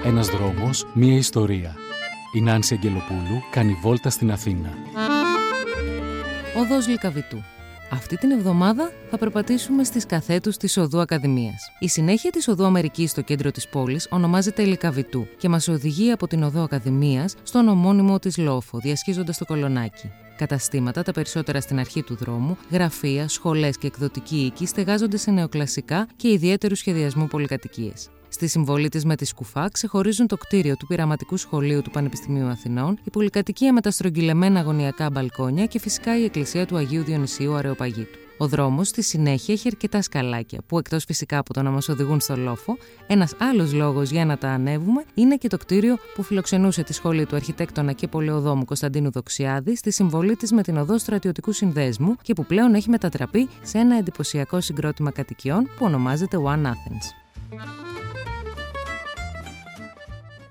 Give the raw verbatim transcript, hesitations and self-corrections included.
Ένας δρόμος, μία ιστορία. Η Νάνση Αγγελοπούλου κάνει βόλτα στην Αθήνα. Οδός Λυκαβητού. Αυτή την εβδομάδα θα περπατήσουμε στις καθέτους της Οδού Ακαδημίας. Η συνέχεια της Οδού Αμερικής στο κέντρο της πόλης ονομάζεται Λυκαβητού και μας οδηγεί από την Οδό Ακαδημίας στον ομώνυμο της λόφο, διασχίζοντας το Κολονάκι. Καταστήματα, τα περισσότερα στην αρχή του δρόμου, γραφεία, σχολές και εκδοτικοί οίκοι στεγάζονται σε νεοκλασικά και ιδιαίτερου σχεδιασμού πολυκατοικίες. Στη συμβολή της με τη σκουφά ξεχωρίζουν το κτίριο του Πειραματικού Σχολείου του Πανεπιστημίου Αθηνών, η πολυκατοικία με τα στρογγυλεμένα αγωνιακά μπαλκόνια και φυσικά η εκκλησία του Αγίου Διονυσίου Αρεοπαγίτου. Ο δρόμος στη συνέχεια έχει αρκετά σκαλάκια, που εκτός φυσικά από το να μας οδηγούν στο λόφο, ένας άλλος λόγος για να τα ανέβουμε είναι και το κτίριο που φιλοξενούσε τη σχολή του αρχιτέκτονα και πολεοδόμου Κωνσταντίνου Δοξιάδη στη συμβολή της με την οδό Στρατιωτικού Συνδέσμου και που πλέον έχει μετατραπεί σε ένα εντυπωσιακό συγκρότημα κατοικιών που ονομάζεται One Athens.